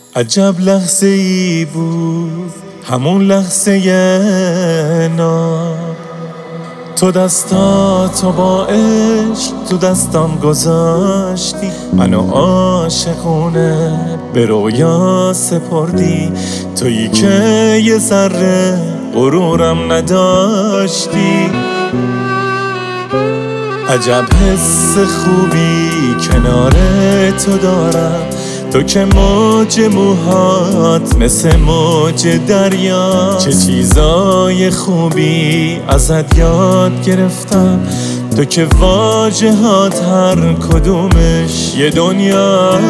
عجب لحظه ای بود همون لحظه ناب، تو دستاتو با عشق تو دستم گذاشتی، منو عاشقونه به رویا سپردی، تویی که یه ذره غرورم نداشتی. عجب حس خوبی کنار تو دارم، تو که موج موهات مثل موج دریا، چه چیزای خوبی ازت یاد گرفتم، تو که واژه‌هات هر کدومش یه دنیا.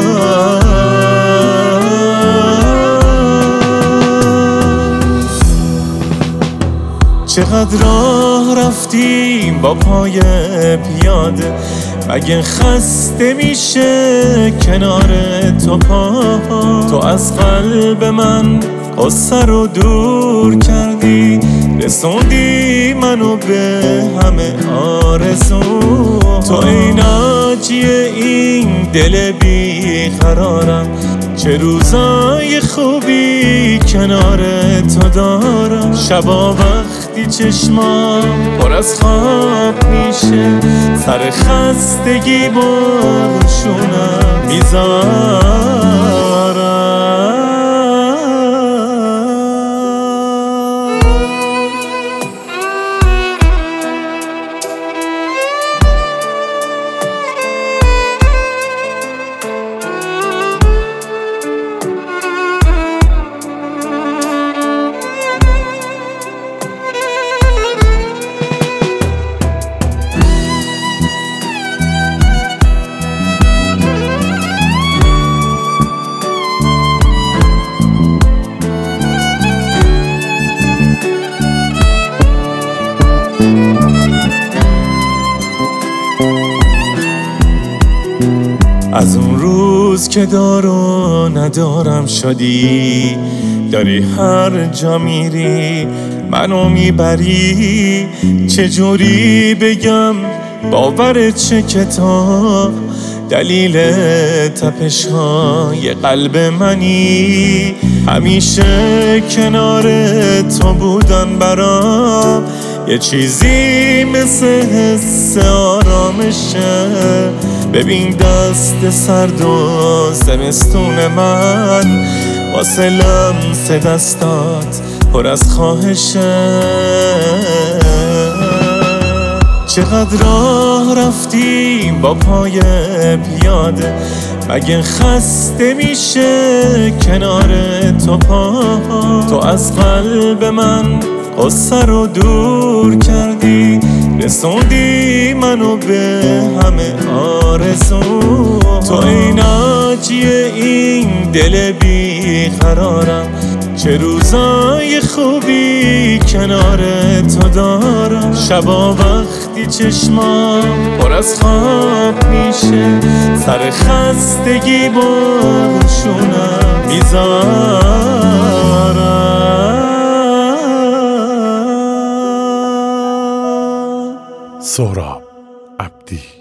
چقدر راه رفتیم با پای پیاده، مگه خسته میشه کنار تو پا؟ تو از قلب من قصه رو دور کردی، رسوندی منو به همه آرزو. تو ای ناجی این دل بی قرارم، چه روزای خوبی کنار تو دارم. شبا وقتی چشمام پر از خواب میشه، سر خستگی باشونم میذارم. از اون روز که دار و ندارم شدی، داری هر جا میری منو میبری. چجوری بگم باور چه کتاب، دلیل تپش های قلب منی. همیشه کنار تو بودن برام یه چیزی مثل حس آرامشه. ببین دست سرد و زمستون من، واسه لمس دستات پر از خواهشه. چقدر راه رفتیم با پای پیاده، مگه خسته میشه کنار تو پا؟ تو از قلب من قصه رو دور کردی، رسوندی منو به همه آرزو. تو ای ناجی این دل بی قرارم، چه روزای خوبی کنار تو دارم. شبا وقتی چشمام پر از خواب میشه، سر خستگی باشونم میذارم. سهراب عبدی.